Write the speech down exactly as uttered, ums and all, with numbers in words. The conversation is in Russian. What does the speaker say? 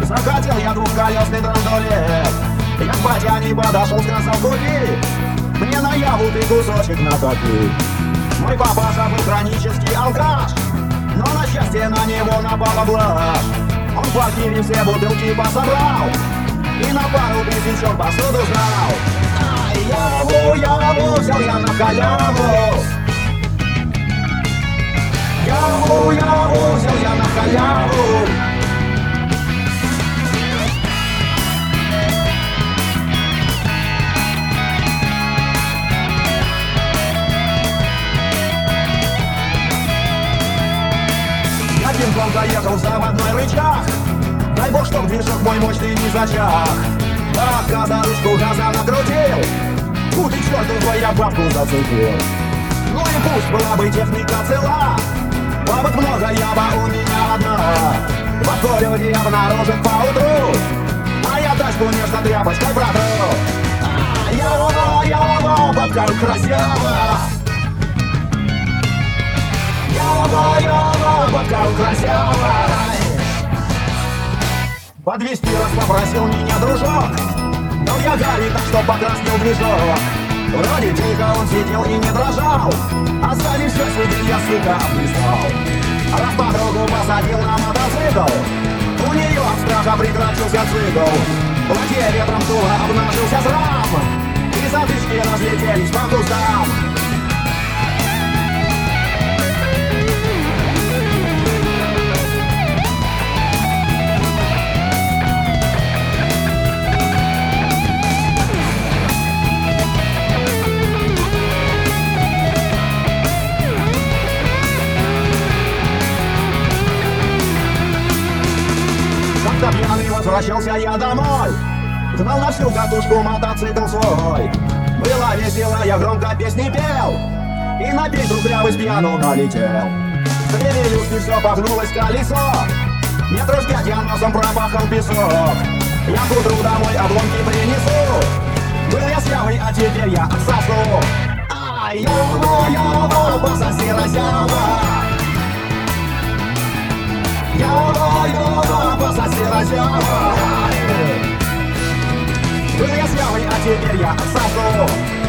Захотел я двухколесный драндулет. Я к батя не подошел, сказал: купи мне наяву ты кусочек натопи. Мой папаша был хронический алкаш, но на счастье на него напала блажь. Он в квартире все бутылки пособрал и на пару тысяч он посуду сдал. Ай, яву, яву, взял я на халяву. Яву, яву, взял я на халяву. Я пинком заехал в заводной рычаг. Дай бог, чтоб движок мой мощный не зачах. Ах, когда ручку газа накрутил, фу ты черту, твоя бабку зацепил. Ну и пусть была бы техника цела, бабок много, яба у меня одна. В городе обнаружит поутру, а я тачку нежно тряпочкой протру. А, ява, ява, бабка красава. Ява, ява, бабка красава. Подвезти раз попросил меня дружок, но я горит, так что покраснел движок. Вроде тихо он сидел и не дрожал, а сзади все сидел, я, сука, обнесал. Раз подругу посадил на мотоцикл, у нее от страха прекратился цикл. В лаке ветром туго обнажился срам, и затычки разлетелись по кустам. Когда пьяный возвращался я домой, гнал на всю катушку мотоцикл свой. Было весело, я громко песни пел, и на пень трухлявый с пьяну налетел. В переюшке все погнулось колесо, метров пять я носом пропахал песок. Я к утру домой обломки принесу, был я с явой, а теперь я отсосу. Ай, ява, ява, пососи разява. Ява, ява, пососи разява. Был я с явой, а теперь я отсосу.